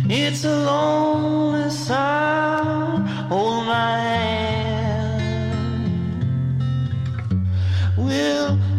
It's a lonely sound. Hold my hand. We'll